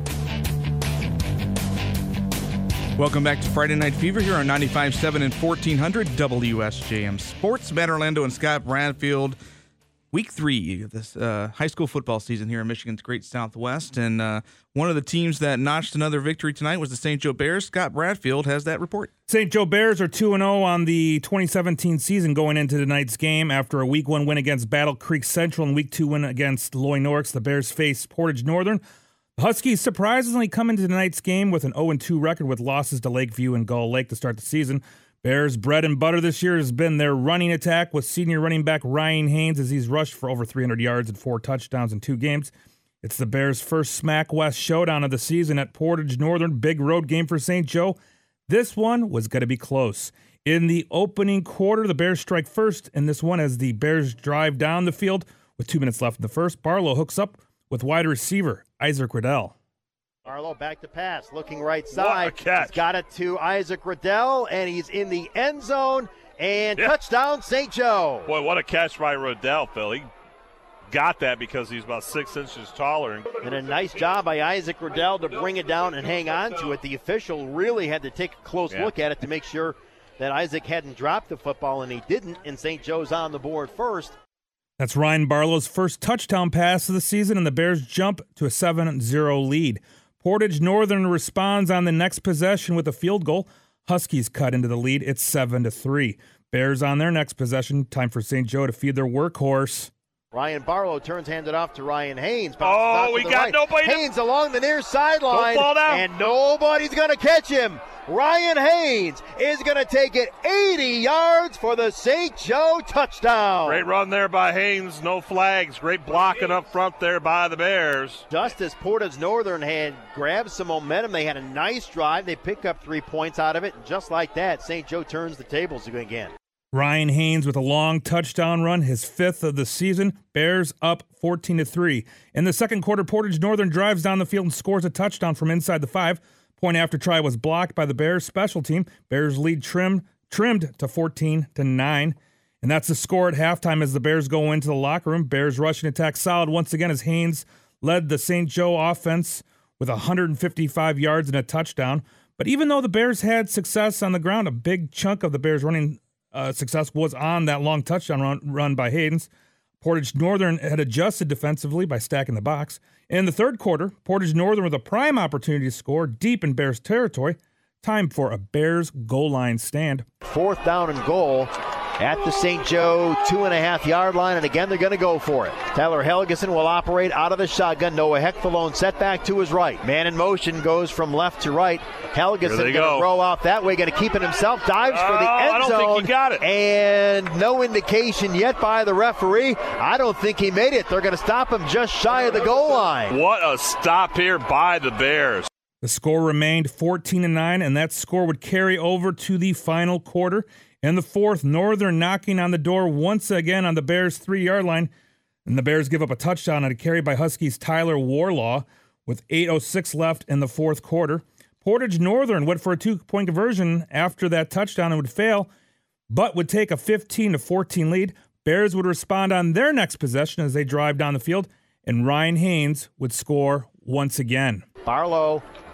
Welcome back to Friday Night Fever here on ninety-five point seven and fourteen hundred W S J M Sports. Matt Orlando and Scott Bradfield. Week three of this uh, high school football season here in Michigan's Great Southwest. And uh, one of the teams that notched another victory tonight was the Saint Joe Bears. Scott Bradfield has that report. Saint Joe Bears are two and oh on the twenty seventeen season going into tonight's game. After a week one win against Battle Creek Central and week two win against Loy Norris, the Bears face Portage Northern. The Huskies surprisingly come into tonight's game with an oh and two record with losses to Lakeview and Gull Lake to start the season. Bears' bread and butter this year has been their running attack with senior running back Ryan Haynes as he's rushed for over three hundred yards and four touchdowns in two games. It's the Bears' first Smack West showdown of the season at Portage Northern. Big road game for Saint Joe. This one was going to be close. In the opening quarter, the Bears strike first in this one as the Bears drive down the field with two minutes left in the first. Barlow hooks up with wide receiver Isaac Riddell. Barlow back to pass, looking right side. What a catch. He's got it to Isaac Riddell, and he's in the end zone. And yeah. Touchdown, Saint Joe. Boy, what a catch by Riddell, Phil. He got that because he's about six inches taller. And a nice job by Isaac Riddell to bring it down and hang on to it. The official really had to take a close yeah. look at it to make sure that Isaac hadn't dropped the football, and he didn't, and Saint Joe's on the board first. That's Ryan Barlow's first touchdown pass of the season, and the Bears jump to a seven zero lead. Portage Northern responds on the next possession with a field goal. Huskies cut into the lead. It's seven to three. Bears on their next possession. Time for Saint Joe to feed their workhorse. Ryan Barlow turns handed off to Ryan Haynes. Oh, we got right. nobody. Haynes to... along the near sideline. Don't fall down. And nobody's going to catch him. Ryan Haynes is going to take it eighty yards for the Saint Joe touchdown. Great run there by Haynes. No flags. Great blocking up front there by the Bears. Just as Portage Northern had grabbed some momentum, they had a nice drive. They pick up three points out of it. And just like that, Saint Joe turns the tables again. Ryan Haynes with a long touchdown run, his fifth of the season. Bears up fourteen to three. In the second quarter, Portage Northern drives down the field and scores a touchdown from inside the five. Point after try was blocked by the Bears special team. Bears lead trimmed, trimmed to fourteen to nine. And that's the score at halftime as the Bears go into the locker room. Bears rushing attack solid once again as Haynes led the Saint Joe offense with one hundred fifty-five yards and a touchdown. But even though the Bears had success on the ground, a big chunk of the Bears running uh, success was on that long touchdown run, run by Haynes. Portage Northern had adjusted defensively by stacking the box. In the third quarter, Portage Northern with a prime opportunity to score deep in Bears territory. Time for a Bears goal line stand. Fourth down and goal at the Saint Joe two and a half yard line, and again they're going to go for it. Tyler Helgeson will operate out of the shotgun. Noah Heckfalone set back to his right. Man in motion goes from left to right. Helgeson going to roll out that way, going to keep it himself. Dives uh, for the end I don't zone. think he got it. And no indication yet by the referee. I don't think he made it. They're going to stop him just shy of the goal line. What a stop here by the Bears. The score remained fourteen to nine, and that score would carry over to the final quarter. In the fourth, Northern knocking on the door once again on the Bears' three-yard line. And the Bears give up a touchdown on a carry by Huskies' Tyler Warlaw with eight oh six left in the fourth quarter. Portage Northern went for a two-point conversion after that touchdown and would fail, but would take a fifteen to fourteen lead. Bears would respond on their next possession as they drive down the field, and Ryan Haynes would score once again. Barlow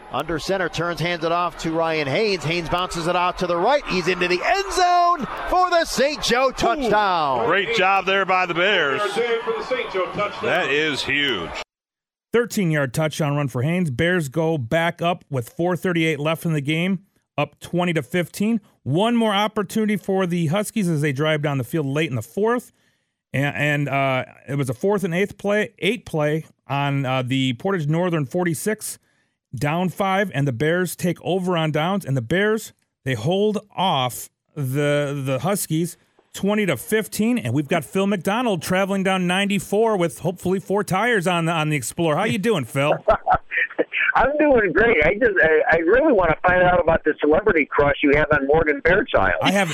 Under center, turns, hands it off to Ryan Haynes. Haynes bounces it out to the right. He's into the end zone for the Saint Joe touchdown. Ooh, great job there by the Bears. That is huge. thirteen-yard touchdown run for Haynes. Bears go back up with four thirty-eight left in the game, up twenty to fifteen. One more opportunity for the Huskies as they drive down the field late in the fourth. And, and uh, it was a fourth and eighth play, eight play on uh, the Portage Northern forty-six. Down five, and the Bears take over on downs, and the Bears, they hold off the the Huskies twenty to fifteen, and we've got Phil McDonald traveling down ninety-four with hopefully four tires on the on the Explorer. How you doing, Phil? I'm doing great. I just I, I really want to find out about the celebrity crush you have on Morgan Fairchild. I have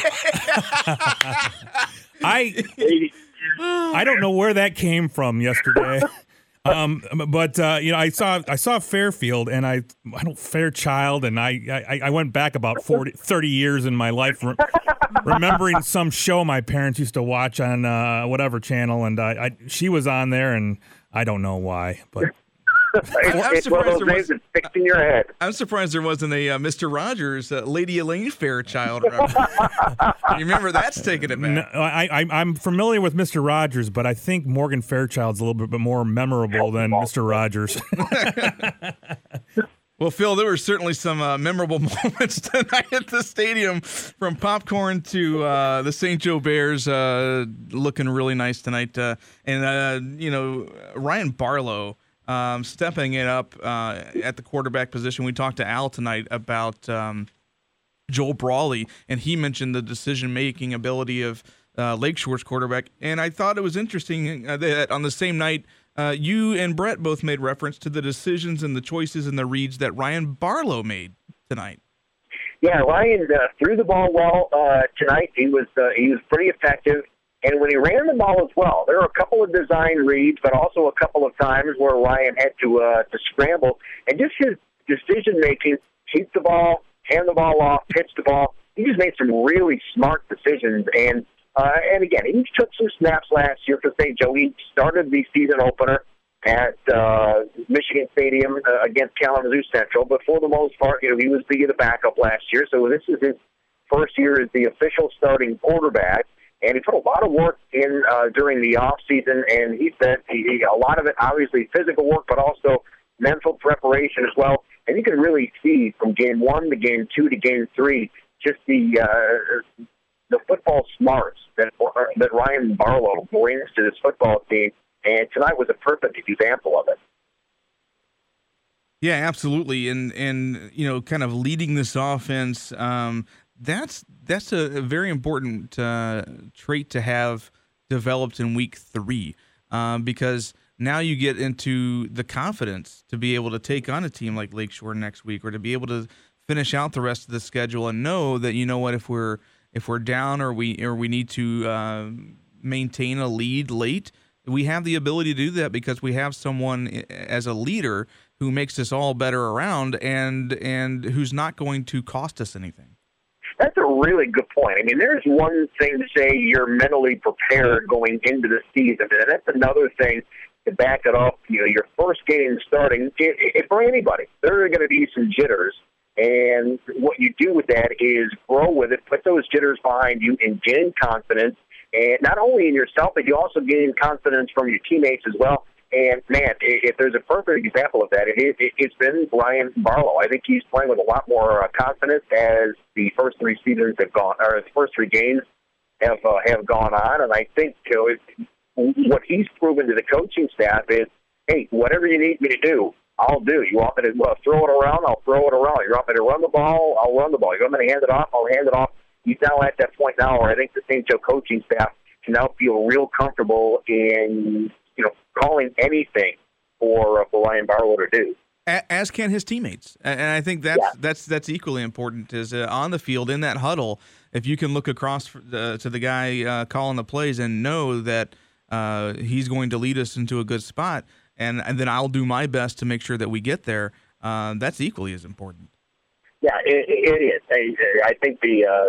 I I don't know where that came from yesterday. Um, but uh, you know, I saw I saw Fairfield, and I I don't Fairchild, and I, I, I went back about forty, thirty years in my life, re- remembering some show my parents used to watch on uh, whatever channel, and I, I she was on there, and I don't know why, but. I'm it's one of those names that's fixed in your head. I'm surprised there wasn't a uh, Mister Rogers, uh, Lady Elaine Fairchild. Remember? You remember that's taking it back. No, I, I, I'm familiar with Mister Rogers, but I think Morgan Fairchild's a little bit more memorable than Mister Rogers. Well, Phil, there were certainly some uh, memorable moments tonight at the stadium, from popcorn to uh, the Saint Joe Bears uh, looking really nice tonight. Uh, and, uh, you know, Ryan Barlow, Um, stepping it up uh, at the quarterback position. We talked to Al tonight about um, Joel Brawley, and he mentioned the decision-making ability of uh, Lakeshore's quarterback. And I thought it was interesting uh, that on the same night, uh, you and Brett both made reference to the decisions and the choices and the reads that Ryan Barlow made tonight. Yeah, Ryan uh, threw the ball well uh, tonight. He was uh, he was pretty effective. And when he ran the ball as well, there were a couple of design reads, but also a couple of times where Ryan had to uh, to scramble. And just his decision-making, keep the ball, hand the ball off, pitch the ball, he just made some really smart decisions. And, uh, and again, he took some snaps last year for Saint Joe. He started the season opener at uh, Michigan Stadium uh, against Kalamazoo Central. But for the most part, you know, he was the, the backup last year. So this is his first year as the official starting quarterback. And he put a lot of work in uh, during the off season, and he said he, he, a lot of it, obviously, physical work, but also mental preparation as well. And you can really see from game one to game two to game three just the uh, the football smarts that that Ryan Barlow brings to this football team. And tonight was a perfect example of it. Yeah, absolutely, and and you know, kind of leading this offense. Um, That's that's a, a very important uh, trait to have developed in week three, um, because now you get into the confidence to be able to take on a team like Lakeshore next week, or to be able to finish out the rest of the schedule and know that, you know what, if we're if we're down or we or we need to uh, maintain a lead late, we have the ability to do that because we have someone as a leader who makes us all better around and and who's not going to cost us anything. That's a really good point. I mean, there's one thing to say you're mentally prepared going into the season, and that's another thing to back it up. You know, your first game starting, it, it, for anybody, there are going to be some jitters, and what you do with that is grow with it, put those jitters behind you, and gain confidence, and not only in yourself, but you also gain confidence from your teammates as well. And, man, if there's a perfect example of that, it, it, it's been Ryan Barlow. I think he's playing with a lot more uh, confidence as the first three seasons have gone, or the first three games have uh, have gone on. And I think you know, it, what he's proven to the coaching staff is, hey, whatever you need me to do, I'll do. You want me to uh, throw it around, I'll throw it around. You want me to run the ball, I'll run the ball. You want me to hand it off, I'll hand it off. He's now at that point now where I think the Saint Joe coaching staff can now feel real comfortable in, you know, calling anything for, uh, for Ryan Barlow to do. As can his teammates, and I think that's yeah. that's that's equally important. Is uh, on the field in that huddle, if you can look across the, to the guy uh, calling the plays and know that uh, he's going to lead us into a good spot, and, and then I'll do my best to make sure that we get there. Uh, that's equally as important. Yeah, it, it is. I, I think the uh,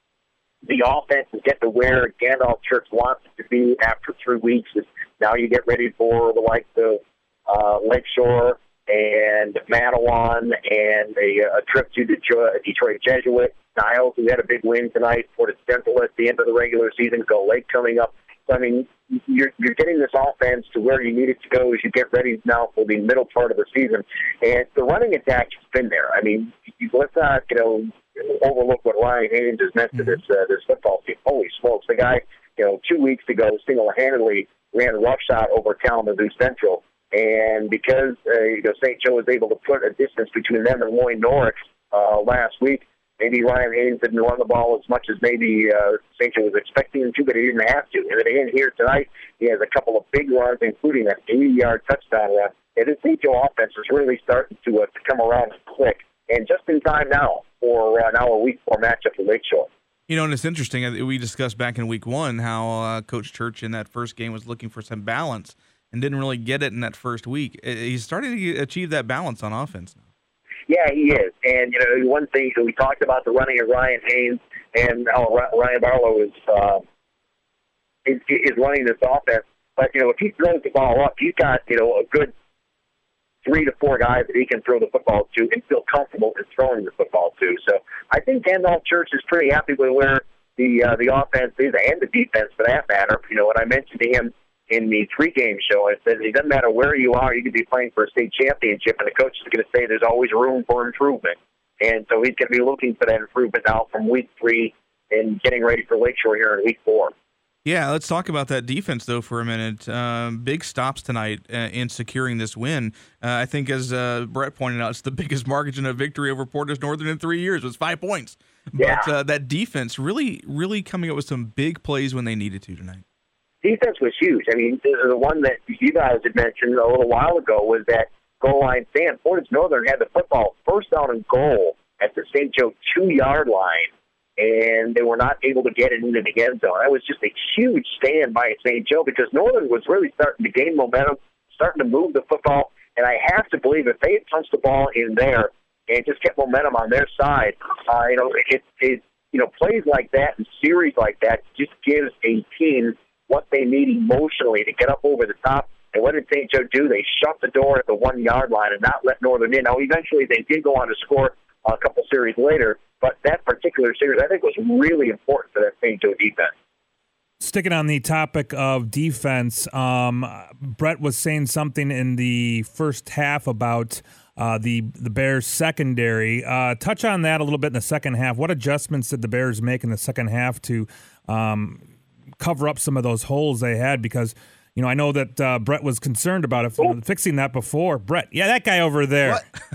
the offense is get to where Gandalf Church wants it to be after three weeks. Now you get ready for the likes of uh, Lakeshore and Manawan, and a, a trip to Detroit, Detroit Jesuit. Niles, who had a big win tonight. Fort Central at the end of the regular season. Gull Lake coming up. So, I mean, you're, you're getting this offense to where you need it to go as you get ready now for the middle part of the season. And the running attack has been there. I mean, you, let's not, you know, overlook what Ryan Haynes has meant to this uh, this football team. Holy smokes. The guy, you know, two weeks ago single-handedly ran roughshod over Kalamazoo Central. And because, uh, you know, Saint Joe was able to put a distance between them and Loy Norrick uh, last week, maybe Ryan Haynes didn't run the ball as much as maybe uh, Saint Joe was expecting him to, but he didn't have to. And then again here tonight, he has a couple of big runs, including an eighty-yard touchdown run. And the Saint Joe offense is really starting to, uh, to come around and click. And just in time now for uh, now a week four matchup for Lakeshore. You know, and it's interesting. We discussed back in week one how uh, Coach Church in that first game was looking for some balance and didn't really get it in that first week. He's starting to achieve that balance on offense now. Yeah, he is. And, you know, one thing, we talked about the running of Ryan Haynes, and oh, Ryan Barlow is, uh, is is running this offense. But, you know, if he throws the ball up, he's got, you know, a good three to four guys that he can throw the football to and feel comfortable in throwing the football to. So I think Gandalf Church is pretty happy with where the uh, the offense is, and the defense for that matter. You know, when I mentioned to him in the three-game show, I said it doesn't matter where you are, you could be playing for a state championship, and the coach is going to say there's always room for improvement. And so he's going to be looking for that improvement now from week three and getting ready for Lakeshore here in week four. Yeah, let's talk about that defense, though, for a minute. Um, big stops tonight uh, in securing this win. Uh, I think, as uh, Brett pointed out, it's the biggest margin of victory over Portage Northern in three years. It was five points. Yeah. But uh, that defense really, really coming up with some big plays when they needed to tonight. Defense was huge. I mean, the one that you guys had mentioned a little while ago was that goal line stand. Portage Northern had the football first down and goal at the Saint Joe two-yard line, and they were not able to get it into the end zone. That was just a huge stand by Saint Joe because Northern was really starting to gain momentum, starting to move the football, and I have to believe if they had punched the ball in there and just kept momentum on their side, uh, you know, it, it, you know, plays like that and series like that just gives a team what they need emotionally to get up over the top. And what did Saint Joe do? They shut the door at the one-yard line and not let Northern in. Now, eventually they did go on to score a couple series later, but that particular series, I think, was really important for that Saint Joe defense. Sticking on the topic of defense, um, Brett was saying something in the first half about uh, the the Bears secondary. Uh, touch on that a little bit in the second half. What adjustments did the Bears make in the second half to um, cover up some of those holes they had? Because, you know, I know that uh, Brett was concerned about it, uh, fixing that before. Brett, yeah, that guy over there.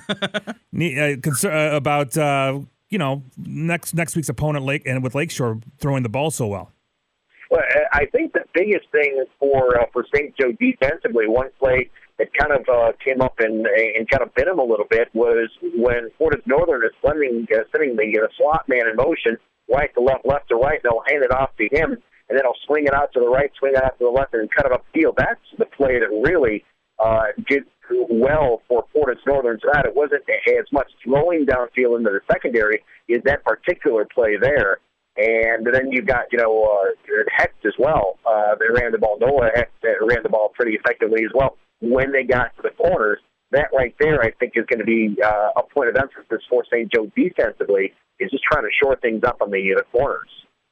Ne- uh, concern, uh, about, uh, you know, next next week's opponent, Lake, and with Lakeshore throwing the ball so well. Well, I think the biggest thing for uh, for Saint Joe defensively, one play that kind of uh, came up and and kind of bit him a little bit was when Portage Northern is sending, uh, sending the uh, slot man in motion, right to left, left to right, and they'll hand it off to him, and then he'll swing it out to the right, swing it out to the left, and cut it upfield. That's the play that really uh, did well for Portage Northern tonight. It wasn't as much throwing downfield into the secondary as that particular play there. And then you've got, you know, uh, Hecht as well. Uh, they ran the ball. Noah Hecht uh, ran the ball pretty effectively as well when they got to the corners. That right there, I think, is going to be uh, a point of emphasis for Saint Joe defensively, is just trying to shore things up on the, uh, the corners.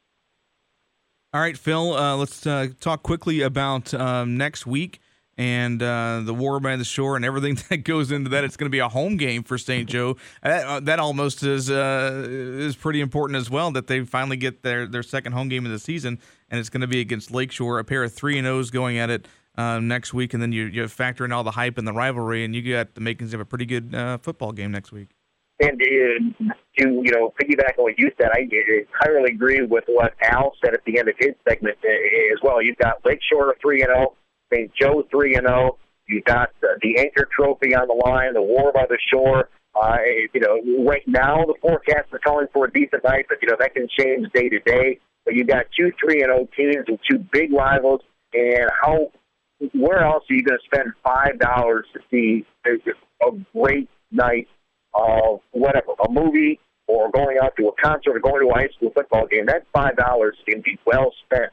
All right, Phil, uh, let's uh, talk quickly about um, next week and uh, the War by the Shore and everything that goes into that. It's going to be a home game for Saint Joe. That, uh, that almost is uh, is pretty important as well, that they finally get their, their second home game of the season, and it's going to be against Lakeshore, a pair of three and O's going at it uh, next week, and then you, you factor in all the hype and the rivalry, and you got the makings of a pretty good uh, football game next week. And uh, to, you know, piggyback on what you said, I entirely agree with what Al said at the end of his segment as well. You've got Lakeshore three and oh, Saint Joe three and oh. You've got uh, the Anchor Trophy on the line, the War by the Shore. Uh, you know, right now the forecast is calling for a decent night, but you know that can change day to day. But you've got two three and oh teams and two big rivals. And how? Where else are you going to spend five dollars to see a great night of whatever, a movie or going out to a concert or going to a high school football game? That five dollars can be well spent.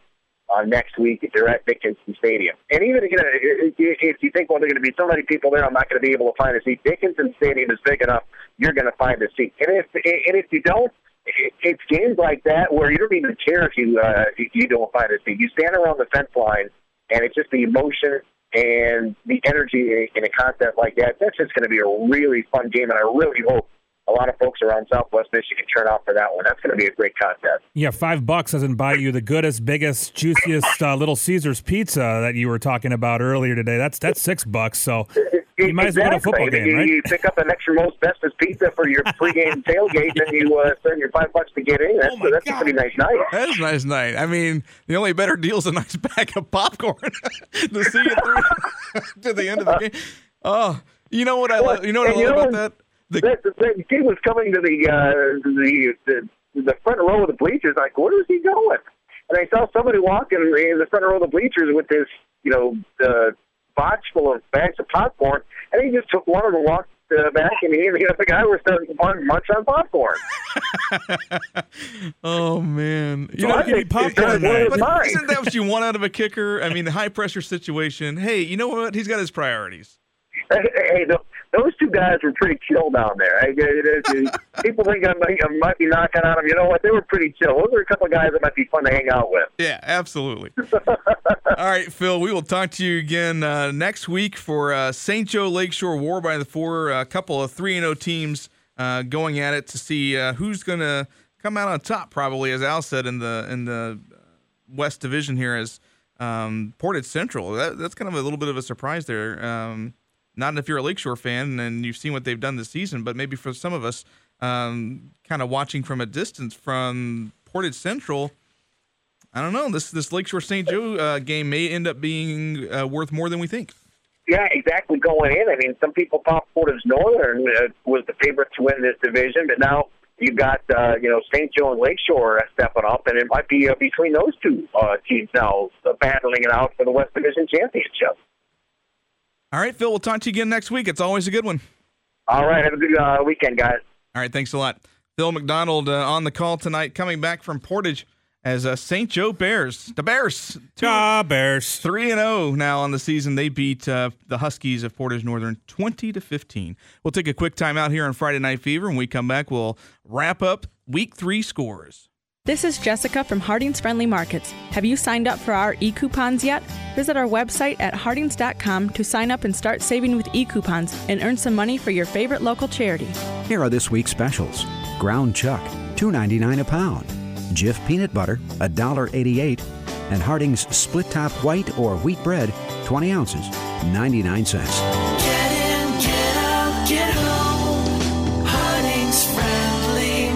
uh, next week if you're at Dickinson Stadium. And even you know, if you think, well, there are going to be so many people there, I'm not going to be able to find a seat. Dickinson Stadium is big enough; you're going to find a seat. And if and if you don't, it's games like that where you don't even care if you uh, if you don't find a seat. You stand around the fence line, and it's just the emotion and the energy in a contest like that. That's just going to be a really fun game, and I really hope a lot of folks around Southwest Michigan turn out for that one. That's going to be a great contest. Yeah, five bucks doesn't buy you the goodest, biggest, juiciest uh, Little Caesars pizza that you were talking about earlier today. That's that's six bucks. So you might as well go to a football game, you, right? You pick up an extra most bestest pizza for your pregame tailgate, and you uh, spend your five bucks to get in. That's, Oh that's a pretty nice night. That is a nice night. I mean, the only better deal is a nice bag of popcorn to see you through to the end of the game. Oh, you know what I love? You know what I love about that? The, the, the kid was coming to the, uh, the the the front row of the bleachers. Like, where is he going? And I saw somebody walking in the front row of the bleachers with this, you know, uh, box full of bags of popcorn, and he just took one of them, walked uh, back, and he and the other guy were starting to munch on popcorn. Oh man, you So know, I you think need popcorn. it's one of But mine. isn't that what you want out of a kicker? I mean, the high pressure situation. Hey, you know what? He's got his priorities. Hey, hey, th- those two guys were pretty chill down there. I, it, it, people think I might, I might be knocking on them. You know what? They were pretty chill. Those are a couple of guys that might be fun to hang out with. Yeah, absolutely. All right, Phil, we will talk to you again uh, next week for uh, Saint Joe Lakeshore War by the Four, a couple of three and oh teams uh, going at it to see uh, who's going to come out on top, probably, as Al said, in the in the West Division here as um, Portage Central. That, that's kind of a little bit of a surprise there. Um, not if you're a Lakeshore fan and you've seen what they've done this season, but maybe for some of us um, kind of watching from a distance from Portage Central, I don't know. This this Lakeshore Saint Joe uh, game may end up being uh, worth more than we think. Yeah, exactly. Going in, I mean, some people thought Portage Northern uh, was the favorite to win this division, but now you've got uh, you know Saint Joe and Lakeshore stepping up, and it might be uh, between those two uh, teams now uh, battling it out for the West Division championship. All right, Phil, we'll talk to you again next week. It's always a good one. All right, have a good uh, weekend, guys. All right, thanks a lot. Phil McDonald uh, on the call tonight, coming back from Portage as uh, Saint Joe Bears. The Bears. Two, ah, Bears. three and oh now on the season. They beat uh, the Huskies of Portage Northern twenty to fifteen. We'll take a quick time out here on Friday Night Fever. When we come back, we'll wrap up week three scores. This is Jessica from Harding's Friendly Markets. Have you signed up for our e-coupons yet? Visit our website at hardings dot com to sign up and start saving with e-coupons and earn some money for your favorite local charity. Here are this week's specials. Ground chuck, two ninety-nine a pound. Jif peanut butter, one dollar eighty-eight. And Harding's split top white or wheat bread, twenty ounces, ninety-nine cents. Get in, get out, get home. Harding's Friendly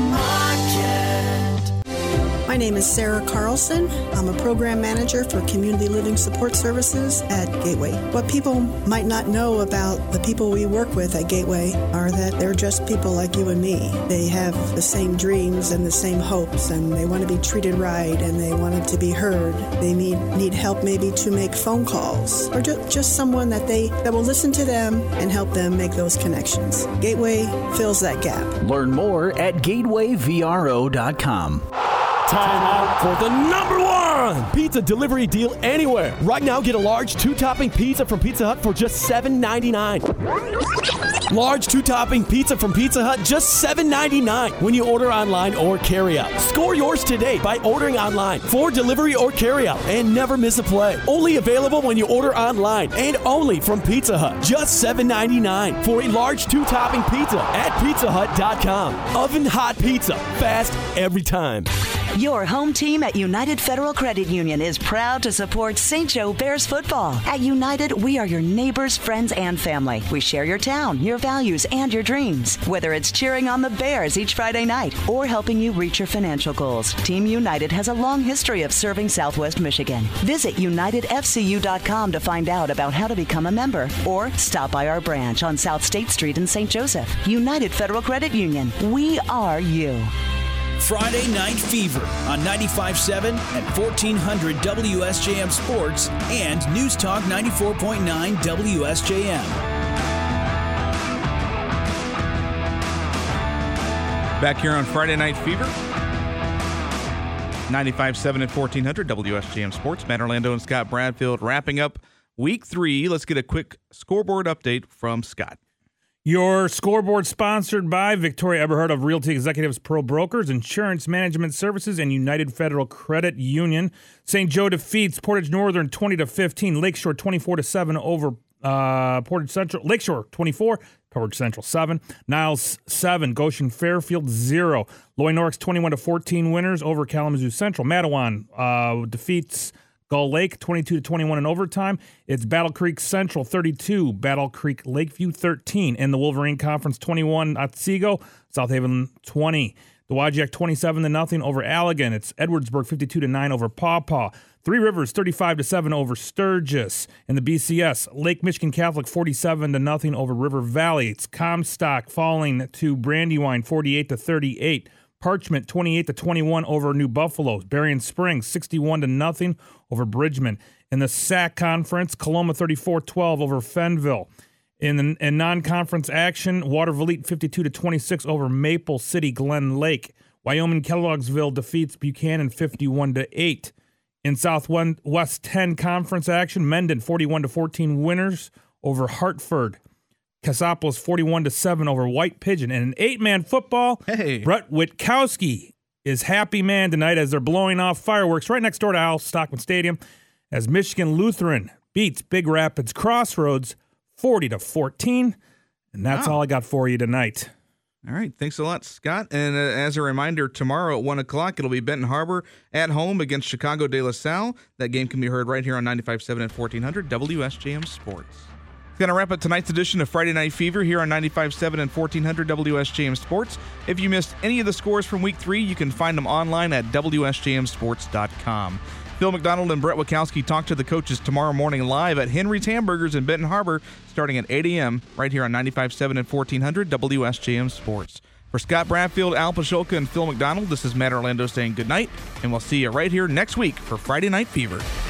Market. My name is Sarah Carlson. I'm a program manager for Community Living Support Services at Gateway. What people might not know about the people we work with at Gateway are that they're just people like you and me. They have the same dreams and the same hopes, and they want to be treated right, and they want to be heard. They need need help maybe to make phone calls, or ju- just someone that they that will listen to them and help them make those connections. Gateway fills that gap. Learn more at gateway v r o dot com. Time out for the number one pizza delivery deal anywhere. Right now, get a large two-topping pizza from Pizza Hut for just seven ninety-nine. Large two-topping pizza from Pizza Hut, just seven ninety-nine when you order online or carry-out. Score yours today by ordering online for delivery or carry-out and never miss a play. Only available when you order online and only from Pizza Hut. Just seven ninety-nine for a large two-topping pizza at pizza hut dot com. Oven hot pizza, fast every time. Your home team at United Federal Credit Union is proud to support Saint Joe Bears football. At United, we are your neighbors, friends, and family. We share your town, your values, and your dreams. Whether it's cheering on the Bears each Friday night or helping you reach your financial goals, Team United has a long history of serving Southwest Michigan. Visit united f c u dot com to find out about how to become a member or stop by our branch on South State Street in Saint Joseph. United Federal Credit Union. We are you. Friday Night Fever on ninety-five point seven and fourteen hundred W S J M Sports and News Talk ninety-four point nine W S J M. Back here on Friday Night Fever. ninety-five point seven and fourteen hundred W S J M Sports. Matt Orlando and Scott Bradfield wrapping up week three. Let's get a quick scoreboard update from Scott. Your scoreboard sponsored by Victoria Eberhard of Realty Executives Pro Brokers, Insurance Management Services, and United Federal Credit Union. Saint Joe defeats Portage Northern twenty to fifteen. Lakeshore twenty-four to seven over uh, Portage Central. Lakeshore twenty-four. Portage Central seven. Niles seven. Goshen Fairfield zero. Loy Norix twenty-one to fourteen winners over Kalamazoo Central. Matawan uh, defeats Gull Lake twenty-two to twenty-one in overtime. It's Battle Creek Central thirty-two, Battle Creek Lakeview thirteen. In the Wolverine Conference, twenty-one Otsego, South Haven twenty. The Wajiak twenty-seven to nothing over Allegan. It's Edwardsburg fifty-two to nine over Paw Paw. Three Rivers thirty-five to seven over Sturgis. In the B C S, Lake Michigan Catholic forty-seven to nothing over River Valley. It's Comstock falling to Brandywine forty-eight to thirty-eight. Parchment twenty-eight to twenty-one over New Buffalo. Berrien Springs sixty-one to nothing over Bridgman. In the S A C Conference, Coloma thirty-four twelve over Fenville. In the in non-conference action, Watervliet fifty-two to twenty-six over Maple City Glen Lake. Wyoming Kelloggsville defeats Buchanan fifty-one to eight. In Southwest ten conference action, Mendon forty-one to fourteen winners over Hartford. Cassopolis forty-one to seven over White Pigeon. And in eight-man football, hey. Brett Witkowski is happy man tonight as they're blowing off fireworks right next door to Al Stockman Stadium as Michigan Lutheran beats Big Rapids Crossroads forty to fourteen. And that's wow. all I got for you tonight. All right. Thanks a lot, Scott. And uh, as a reminder, tomorrow at one o'clock, it'll be Benton Harbor at home against Chicago de La Salle. That game can be heard right here on ninety-five point seven and fourteen hundred W S J M Sports. It's going to wrap up tonight's edition of Friday Night Fever here on ninety-five point seven and fourteen hundred W S J M Sports. If you missed any of the scores from week three, you can find them online at W S J M sports dot com. Phil McDonald and Brett Witkowski talk to the coaches tomorrow morning live at Henry's Hamburgers in Benton Harbor starting at eight a.m. right here on ninety-five point seven and fourteen hundred W S J M Sports. For Scott Bradfield, Al Pasholka, and Phil McDonald, this is Matt Orlando saying goodnight, and we'll see you right here next week for Friday Night Fever.